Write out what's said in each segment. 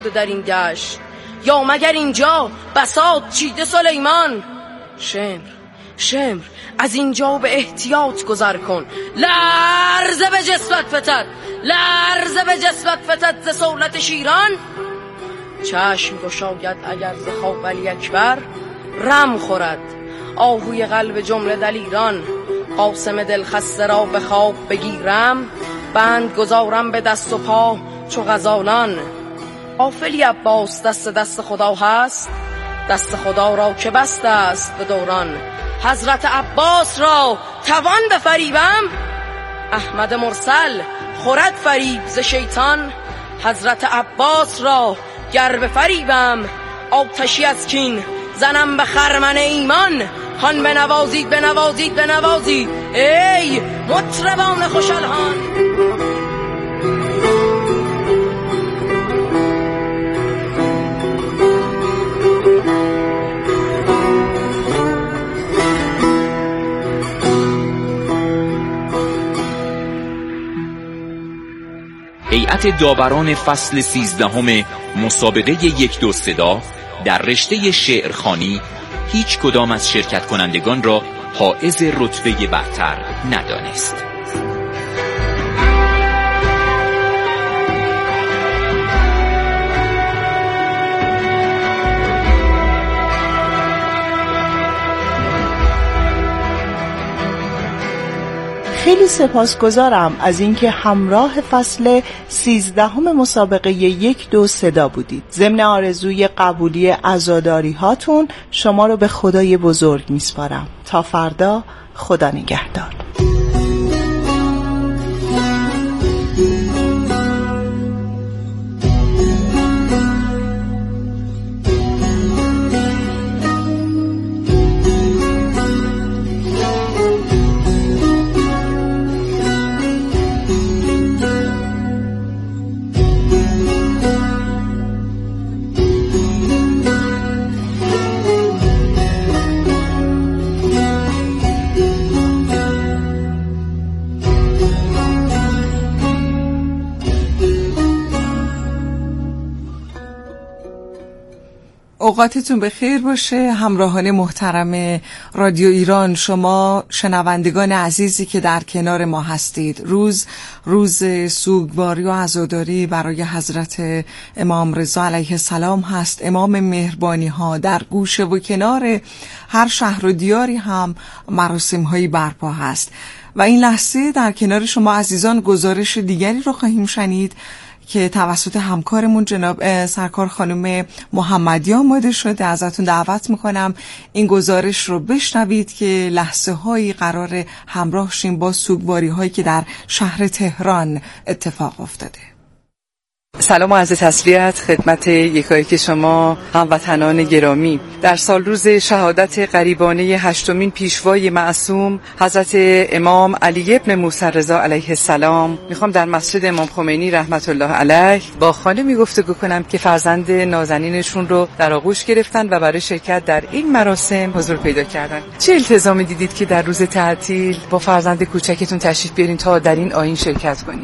در این دشت، یا مگر اینجا بساط چیده سلیمان؟ شمر از اینجا به احتیاط گذر کن، لرزه به جسمت فتد ز سولت شیران. چشم گشاید اگر ز خواب علی اکبر، رم خورد آهوی قلب جمله دلیران. قاسم دل خسته را به خواب بگیرم، بند گذارم به دست و پا چو غزالان. غافلی عباس دست خدا هست، دست خدا را که بسته است به دوران. حضرت عباس را توان بفریبم، احمد مرسل خورد فریب ز شیطان. حضرت عباس را گر بفریبم، آتشی از کین زنم به خرمن ایمان. هان بنوازید ای مطربان خوشالهان. هیئت داوران فصل 13 مسابقه 1-2 صدا در رشته شعرخوانی هیچ کدام از شرکت کنندگان را حائز رتبه برتر ندانست. خیلی سپاسگزارم از اینکه همراه فصل 13 مسابقه 1-2 صدا بودید. ضمن آرزوی قبولی عزاداری هاتون شما رو به خدای بزرگ میسپارم. تا فردا، خدا نگهدار. اوقاتتون بخیر باشه همراهان محترم رادیو ایران. شما شنوندگان عزیزی که در کنار ما هستید، روز سوگواری و عزاداری برای حضرت امام رضا علیه السلام هست. امام مهربانی ها در گوشه و کنار هر شهر و دیاری هم مراسم هایی برپا هست و این لحظه در کنار شما عزیزان گزارش دیگری رو خواهیم شنید که توسط همکارمون جناب سرکار خانم محمدی آماده شده. ازتون دعوت میکنم این گزارش رو بشنوید که لحظه هایی قرار همراه شیم با سوگواری هایی که در شهر تهران اتفاق افتاده. سلام و عرض تسلیت خدمت یکایک شما هموطنان گرامی. در سال روز شهادت غریبانه 8مین پیشوای معصوم حضرت امام علی ابن موسی رضا علیه السلام میخوام در مسجد امام خمینی رحمت الله علیه با خانمی گفتگو کنم که فرزند نازنینشون رو در آغوش گرفتن و برای شرکت در این مراسم حضور پیدا کردن. چه التزامی دیدید که در روز تعطیل با فرزند کوچکتون تشریف بیارین تا در این آیین شرکت کنید؟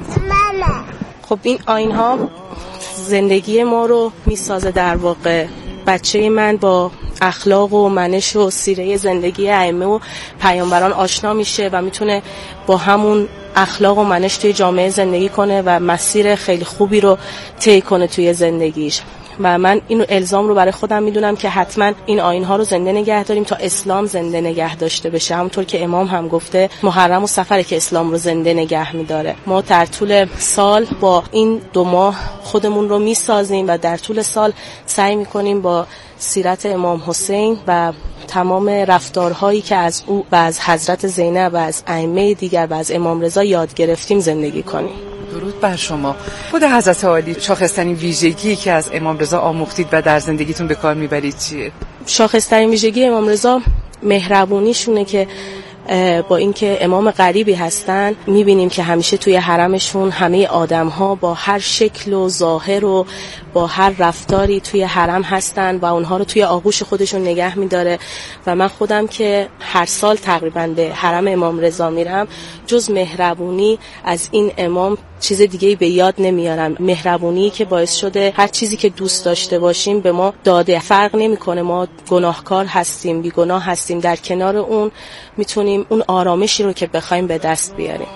خب این آیین ها زندگی ما رو میسازه. در واقع بچه من با اخلاق و منش و سیره زندگی ائمه و پیامبران آشنا میشه و میتونه با همون اخلاق و منش توی جامعه زندگی کنه و مسیر خیلی خوبی رو طی کنه توی زندگیش. و من اینو الزام رو برای خودم میدونم که حتما این آیین‌ها رو زنده نگه داریم تا اسلام زنده نگه داشته بشه. همونطور که امام هم گفته محرم و سفره که اسلام رو زنده نگه میداره. ما در طول سال با این 2 ماه خودمون رو میسازیم و در طول سال سعی میکنیم با سیرت امام حسین و تمام رفتارهایی که از او و از حضرت زینب و از ائمه دیگر و از امام رضا یاد گرفتیم زندگی کنیم. درود بر شما. خود حضرت عالی شاخص‌ترین ویژگی که از امام رضا آموختید و در زندگیتون به کار میبرید چیه؟ شاخص‌ترین ویژگی امام رضا مهربونیشونه که با اینکه امام غریبی هستن میبینیم که همیشه توی حرمشون همه آدم‌ها با هر شکل و ظاهر و با هر رفتاری توی حرم هستن و اونها رو توی آغوش خودشون نگه میداره و من خودم که هر سال تقریبا به حرم امام رضا میرم جز مهربونی از این امام چیز دیگه‌ای به یاد نمیارم. مهربونی که باعث شده هر چیزی که دوست داشته باشیم به ما داده. فرق نمیکنه ما گناهکار هستیم، بیگناه هستیم، در کنار اون میتونیم اون آرامشی رو که بخوایم به دست بیاریم.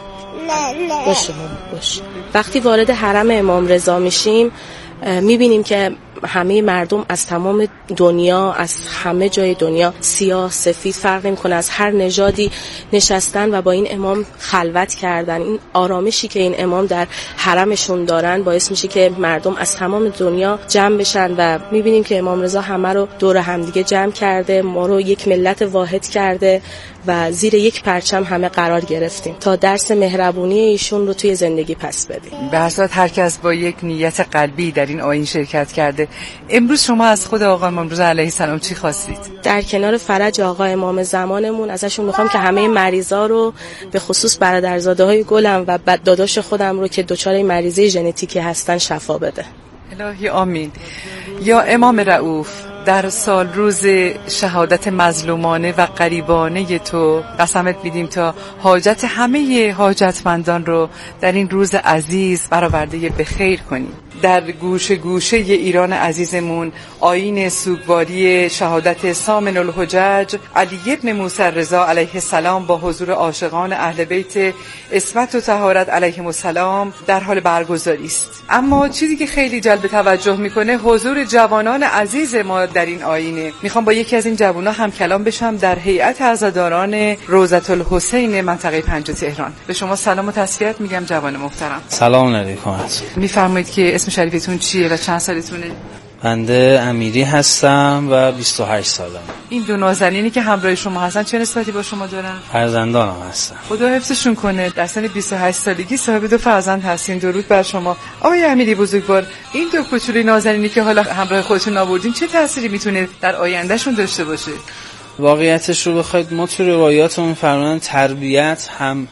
باشه. وقتی وارد حرم امام رضا میشیم میبینیم که همه مردم از تمام دنیا، از همه جای دنیا، سیاه سفید فرق نمی‌کنه، از هر نژادی نشستن و با این امام خلوت کردن. این آرامشی که این امام در حرمشون دارن باعث میشه که مردم از تمام دنیا جمع بشن و میبینیم که امام رضا همه رو دور همدیگه جمع کرده، ما رو یک ملت واحد کرده و زیر یک پرچم همه قرار گرفتیم تا درس مهربونی ایشون رو توی زندگی پس بدیم. به هر صورت هر کس با یک نیت قلبی در این آیین شرکت کرده. امروز شما از خود آقا امام رضا علیه السلام چی خواستید؟ در کنار فرج آقا امام زمانمون ازشون میخوام که همه مریضا رو، به خصوص برادرزاده‌های گلم و داداش خودم رو که دچار مریضی ژنتیکی هستن شفا بده. الهی آمین. یا امام رؤوف، در سال روز شهادت مظلومانه و غریبانه تو قسمت میدیم تا حاجت همه حاجتمندان رو در این روز عزیز برآورده به خیر کنیم. در گوشه گوشه ایران عزیزمون آیین سوگواری شهادت ثامن الحجج علی ابن موسی رضا علیه السلام با حضور عاشقان اهل بیت عصمت و طهارت علیهم السلام در حال برگزاری است. اما چیزی که خیلی جلب توجه میکنه حضور جوانان عزیز ما در این آیینه. میخوام با یکی از این جوانا هم کلام بشم در هیئت عزاداران روضة الحسین منطقه 5 تهران. به شما سلام و تسلیت میگم جوان محترم. سلام علیکم. میفرمایید که اسم شریفتون چیه و چند سالتونه؟ بنده امیری هستم و 28 سالم. این دو نازنینی که همراه شما هستن چه نسبتی با شما دارن؟ فرزندانم هستن. خدا حفظشون کنه. در سن 28 سالگی صاحب 2 فرزند هستین. درود بر شما. آقای امیری بزرگوار، این دو کوچولوی نازنینی که حالا همراه خودتون آوردین چه تأثیری میتونه در آیندهشون داشته باشه؟ واقعیتش رو بخواید ما تو روایاتمون فرمودن تربیت هم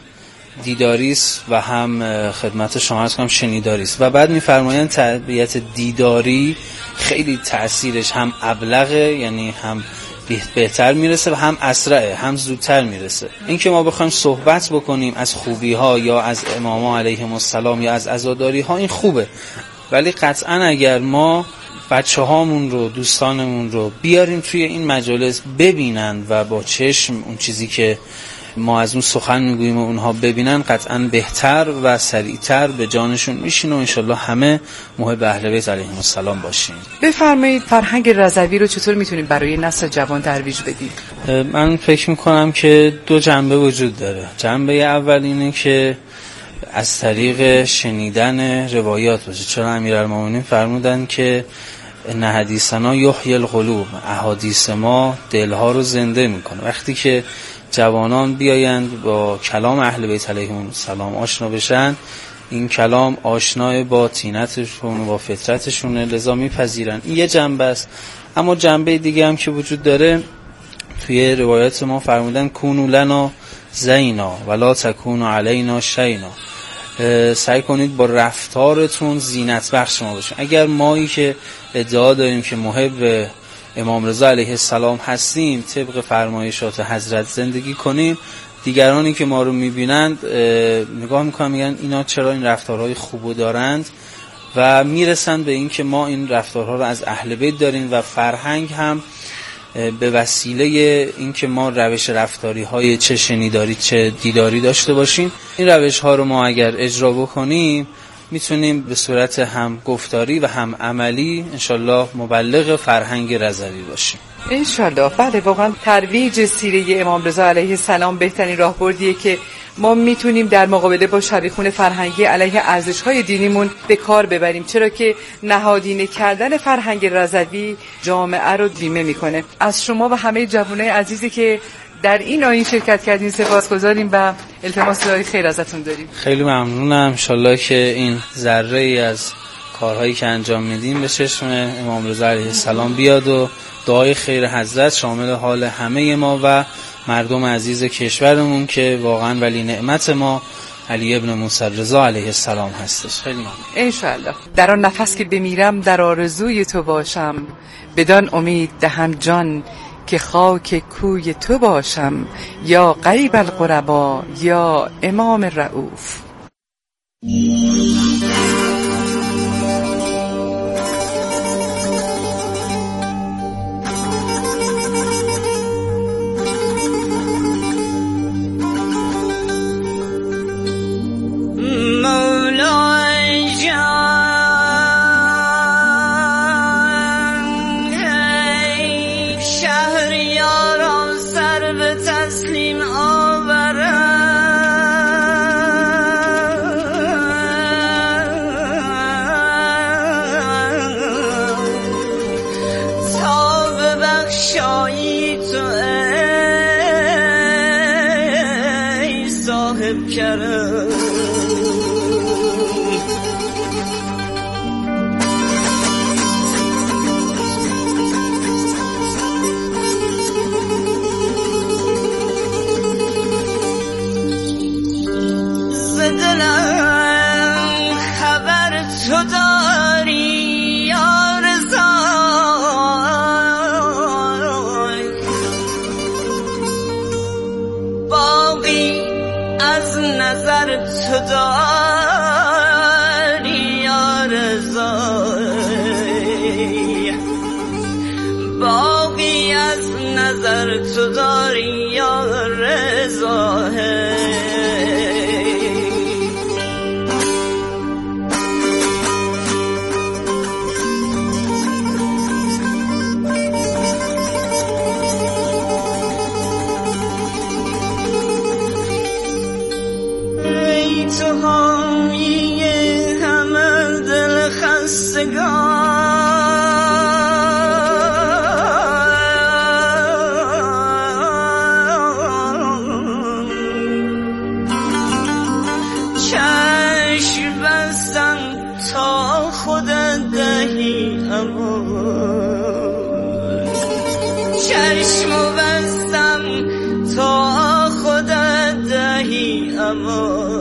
دیداریست و هم خدمت شما عرض کنم شنیداریست و بعد میفرمایند تربیت دیداری خیلی تأثیرش هم ابلغه، یعنی هم بهتر میرسه و هم اسرعه، هم زودتر میرسه. این که ما بخوایم صحبت بکنیم از خوبی ها یا از اماما علیهم السلام یا از عزاداری ها این خوبه، ولی قطعا اگر ما بچه هامون رو، دوستانمون رو بیاریم توی این مجالس ببینن و با چشم اون چیزی که ما از اون سخن میگوییم و اونها ببینن، قطعا بهتر و سریعتر به جانشون میشین و انشالله همه محب اهل بیت علیهم السلام باشین. بفرمایید فرهنگ رضوی رو چطور میتونیم برای نسل جوان ترویج بدیم؟ من فکر میکنم که 2 جنبه وجود داره. جنبه اول اینه که از طریق شنیدن روایات باشه، چون امیرالمومنین فرمودن که ان حدیثنا یحیی القلوب، احادیث ما دلها رو زنده میکنه. وقتی که جوانان بیایند با کلام اهل بیت علیهم السلام آشنا بشن، این کلام آشنای با طینتشون و با فطرتشونه، لذا میپذیرن. این یه جنبه است. اما جنبه دیگه هم که وجود داره، توی روایات ما فرمودن کونوا لنا زینا ولا تکونوا علینا شینا، سعی کنید با رفتارتون زینت بخش ما باشین. اگر مایی که ادعا داریم که محب امام رضا علیه السلام هستیم، طبق فرمایشات حضرت زندگی کنیم، دیگرانی که ما رو میبینند نگاه میکنن میگن اینا چرا این رفتارهای خوبو دارند و میرسن به این که ما این رفتارها رو از اهل بیت داریم و فرهنگ هم به وسیله این که ما روش رفتاری های چه شنیداری چه دیداری داشته باشیم، این روش ها رو ما اگر اجرا بکنیم میتونیم به صورت هم گفتاری و هم عملی انشالله مبلغ فرهنگ رضوی باشیم. انشالله. بله، واقعا ترویج سیره امام رضا علیه السلام بهترین راهبردیه که ما میتونیم در مقابله با شبیخون فرهنگی علیه ارزش‌های دینیمون به کار ببریم، چرا که نهادینه کردن فرهنگ رضوی جامعه رو بیمه میکنه. از شما و همه جوانای عزیزی که در این آیین شرکت کردین سپاسگزاریم و التماس دعای خیر ازتون داریم. خیلی ممنونم. انشالله که این ذره ای از کارهایی که انجام میدیم به چشم امام رضا علیه السلام بیاد و دعای خیر حضرت شامل حال همه ما و مردم عزیز کشورمون که واقعا ولی نعمت ما علی ابن موسی رضا علیه السلام هستش. خیلی ممنون. انشالله. در آن نفس که بمیرم در آرزوی تو باشم، بدان امید دهم جان که خاک کوی تو باشم، یا غریب الغربا یا امام رؤوف. پادشاهی تو ای صاحب کرم، دلم خبر تو داری یا رضا، باقی از نظر تو داری یا رضا، باقی از نظر تو داری یا رضا. تو حامی همه دل خستگان، چشم بستم تا خودت دهی امان، چشم بستم تا خودت دهی امان.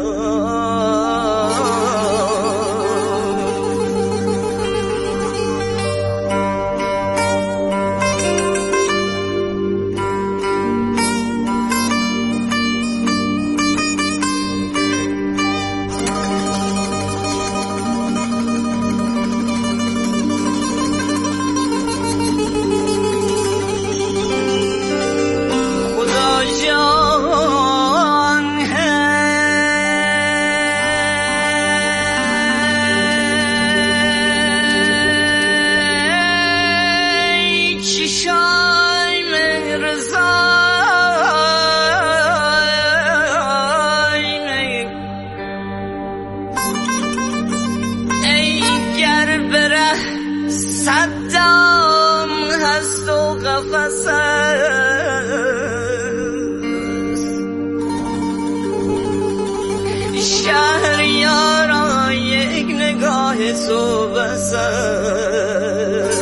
صدام هست و قفص است، شهریارا یک نگاه تو بس است.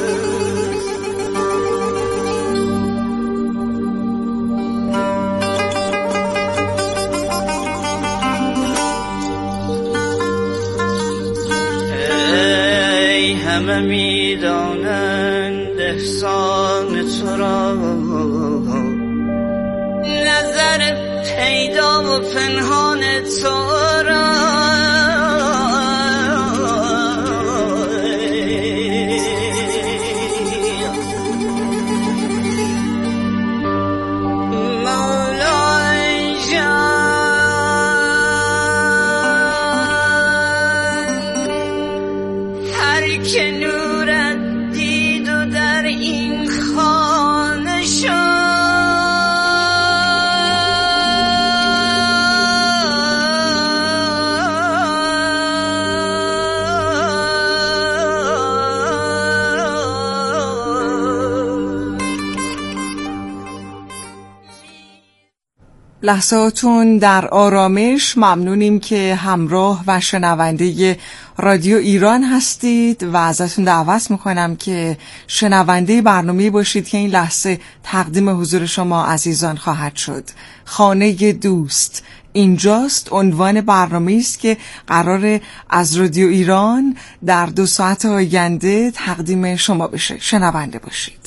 همه میدانند احسان تو را، نظر پیدا و پنهان تو را، مولای جان هر که نورت دید و در این خانه شد، لحظاتون در آرامش. ممنونیم که همراه و شنونده رادیو ایران هستید و ازتون دعوت میکنم که شنونده برنامه باشید که این لحظه تقدیم حضور شما عزیزان خواهد شد. خانه دوست اینجاست عنوان برنامه است که قراره از رادیو ایران در 2 ساعت آینده تقدیم شما بشه. شنونده باشید.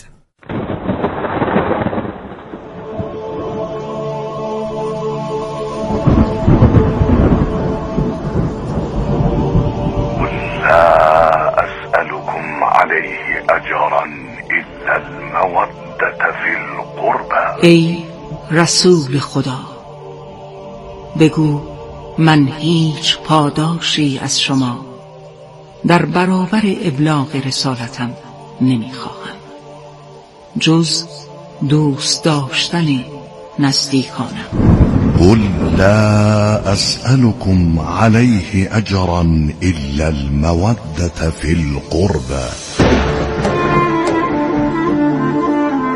ای رسول خدا، بگو من هیچ پاداشی از شما در برابر ابلاغ رسالتم نمیخواهم جز دوست داشتن نزدیکانم. قل لا أسألكم عليه أجرا إلا المودة في القربى.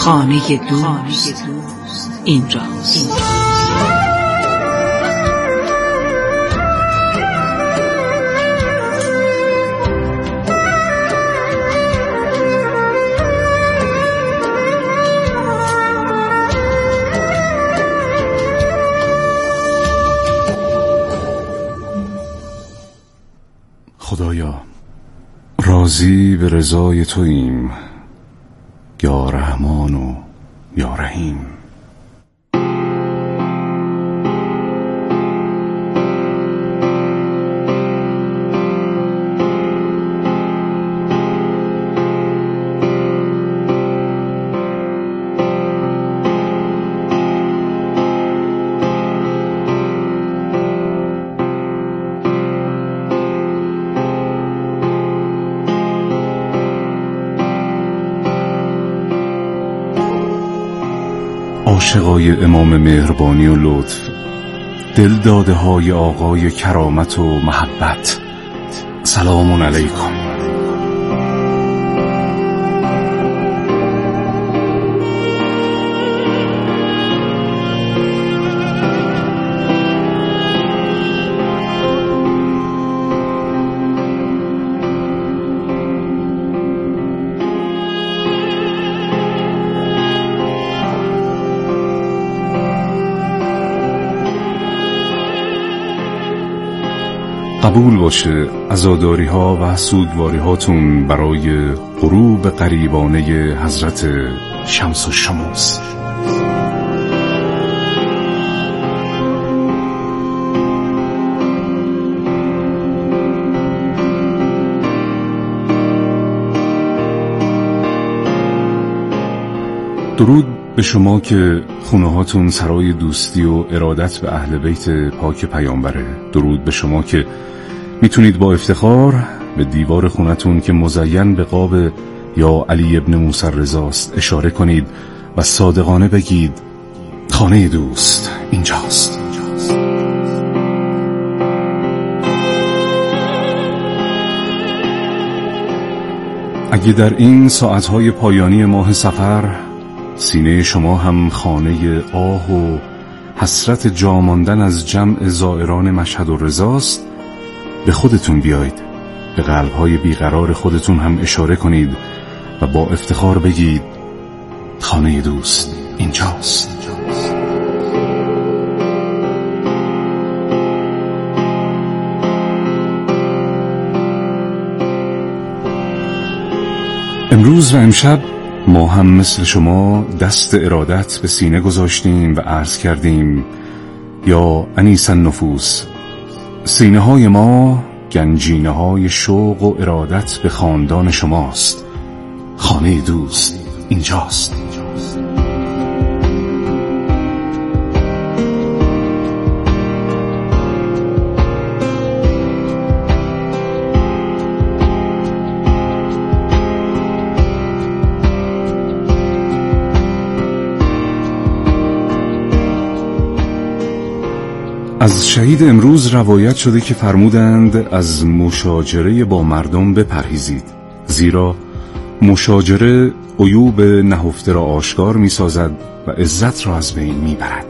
خانه دوست اینجاست. خدایا راضی به رضای توییم، یا رحمان و یا رحیم. عاشقای امام مهربانی و لطف، دل داده های آقای کرامت و محبت، سلام علیکم. قبول باشه عزاداری ها و سوگواری هاتون برای غروب قریبانه حضرت شمس الشموس. درود به شما که خونه هاتون سرای دوستی و ارادت به اهل بیت پاک پیامبره. درود به شما که میتونید با افتخار به دیوار خونتون که مزین به قاب یا علی ابن موسی رضاست اشاره کنید و صادقانه بگید خانه دوست اینجاست. اگه در این ساعتهای پایانی ماه صفر سینه شما هم خانه آه و حسرت جا ماندن از جمع زائران مشهد و رضاست، به خودتون بیایید، به قلب‌های بیقرار خودتون هم اشاره کنید و با افتخار بگید خانه دوست اینجاست. امروز و امشب ما هم مثل شما دست ارادت به سینه گذاشتیم و عرض کردیم یا انیس النفوس، سینه های ما گنجینه های شوق و ارادت به خاندان شماست. خانه دوست اینجاست. از شهید امروز روایت شده که فرمودند از مشاجره با مردم بپرهیزید، زیرا مشاجره عیوب نهفته را آشکار می سازد و عزت را از بین می برد.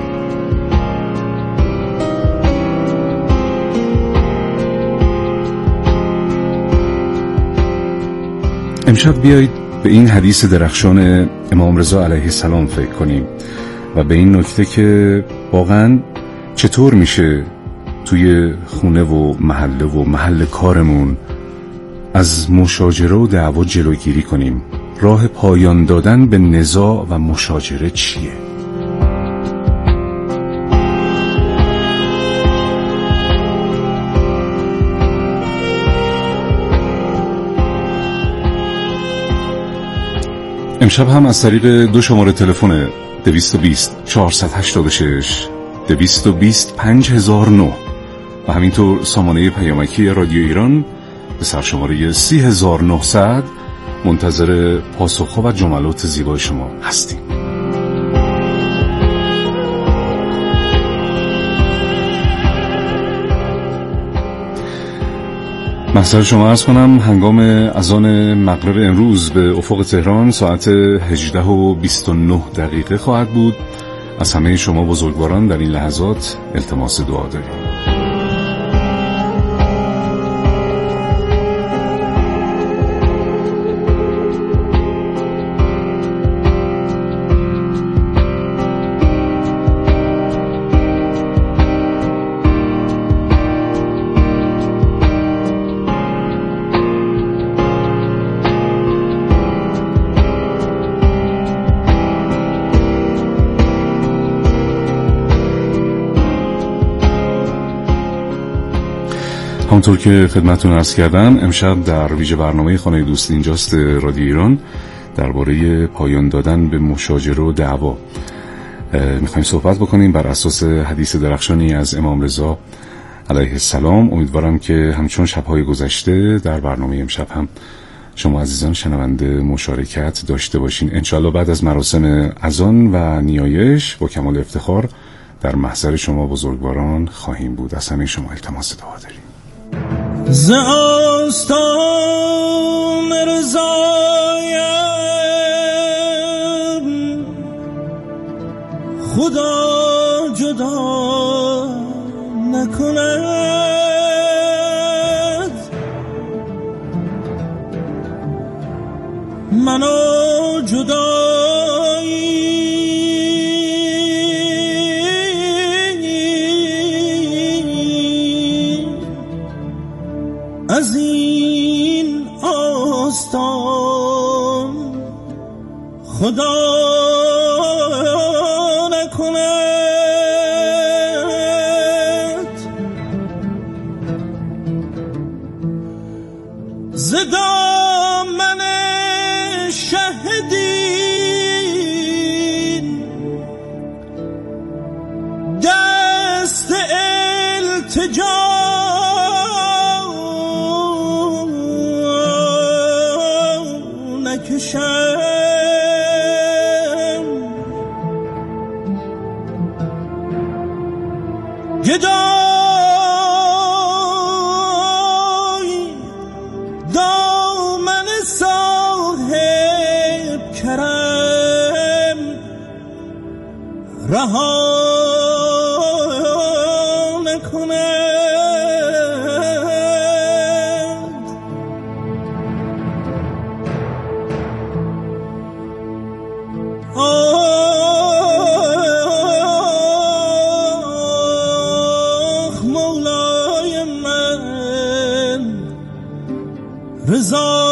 امشب بیایید به این حدیث درخشان امام رضا علیه السلام فکر کنیم و به این نکته که واقعاً چطور میشه توی خونه و محل کارمون از مشاجره و دعوا جلوگیری کنیم. راه پایان دادن به نزاع و مشاجره چیه؟ امشب هم از طریق 2 شماره تلفن 220 486 220 5009 و همینطور سامانه پیامکی رادیو ایران به سرشماره 30900 منتظر پاسخ‌ها و جملات زیبای شما هستیم. محضر شما عرض کنم هنگام اذان مغرب امروز به افق تهران ساعت 18:29 خواهد بود. از همه شما بزرگواران در این لحظات التماس دعا داریم. همونطور که خدمتتون عرض کردم امشب در ویژه برنامه خانه دوست اینجاست رادیو ایران درباره پایان دادن به مشاجره و دعوا میخوایم صحبت بکنیم بر اساس حدیث درخشانی از امام رضا علیه السلام. امیدوارم که همچون شب‌های گذشته در برنامه امشب هم شما عزیزان شنونده مشارکت داشته باشین. انشالله بعد از مراسم اذان و نیایش با کمال افتخار در محضر شما بزرگواران خواهیم بود. از همه شما التماس دعا داریم. ز آستان رضایم خدا جدا نکند، منو جدایی از این آستان خدا نکند. ز دامن شهدین دست التجا نکشم، گدای دامن صاحب کرم رها نکند. رضا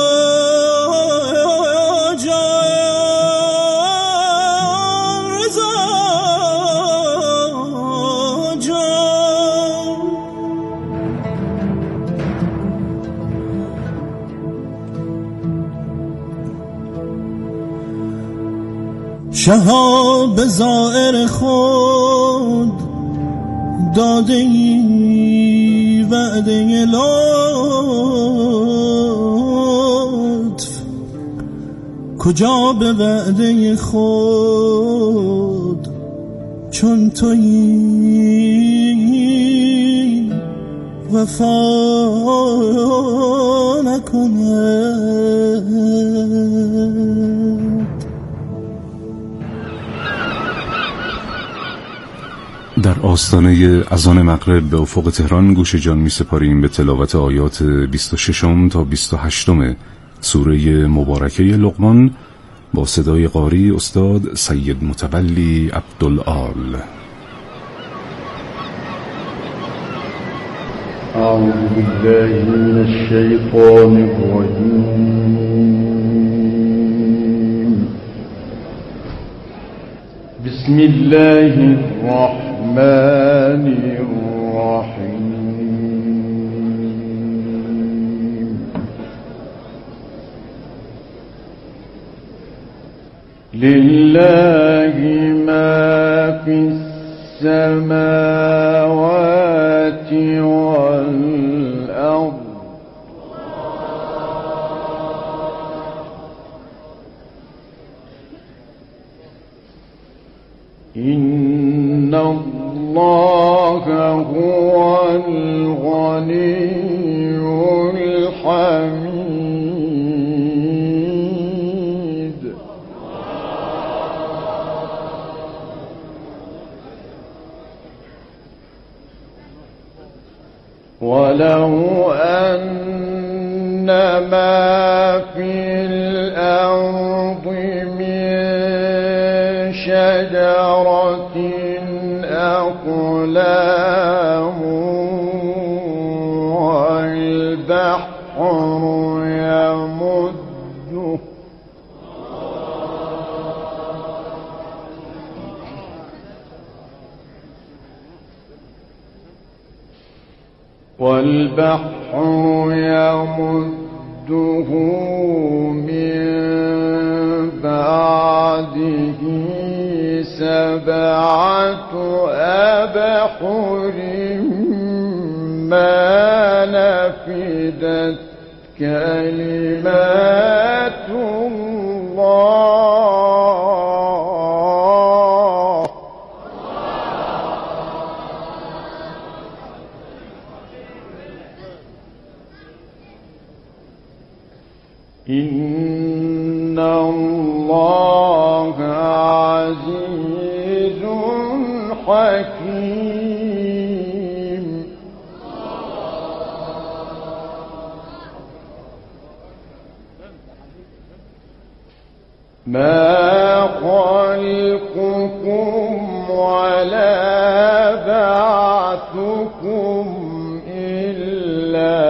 جان، رضا جان، شها به زائر خود داده ای وعده لطف، کجا به وعده خود چون تویی وفا نکند. در آستانه اذان مغرب به افق تهران گوش جان می سپاریم به تلاوت آیات 26 تا 28 سوره مبارکه لقمان با صدای قاری استاد سید متولی عبدالآل. اعوذ بالله من الشیطان الرجیم. بسم الله الرحمن الرحیم. لله ما فی السماوات والأرض إن الله هو الغني ولو أن ما في الأرض من شجرة أقلام والبحر يمده من بعده 7 أبحر ما نفدت كلمات الله إن الله عزيز حكيم ما خلقكم ولا بعثكم إلا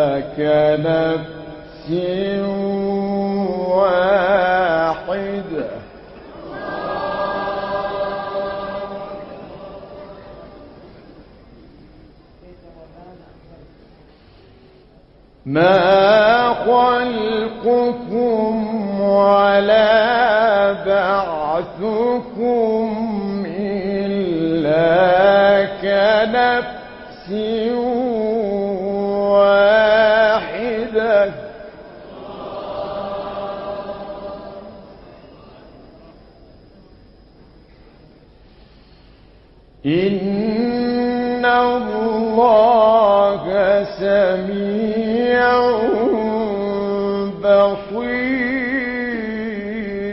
كنفس واحدة ما خلقكم ولا بعثكم إلا كنفس واحدة إن الله سميع بصير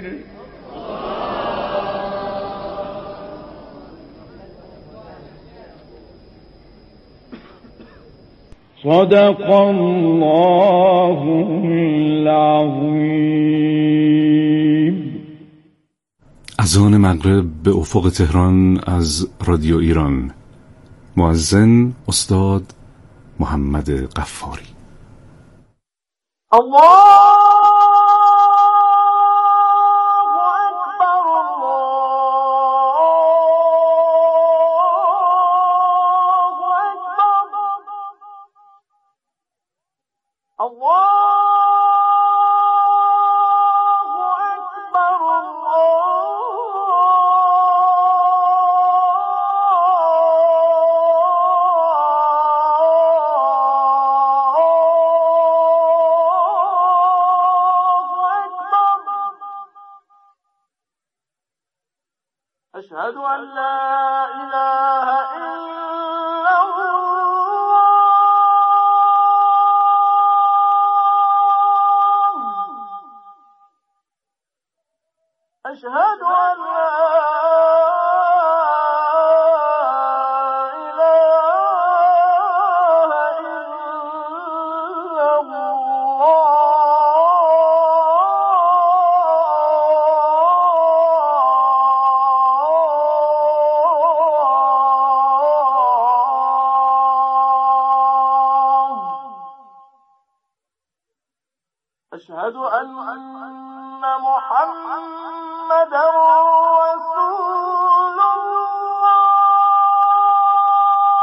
صدق الله العظيم. اذان مغرب به افق تهران از رادیو ایران. مؤذن استاد محمد غفاری. الله أشهد أن لا إله إلا الله أشهد أن لا أشهد أن محمدا رسول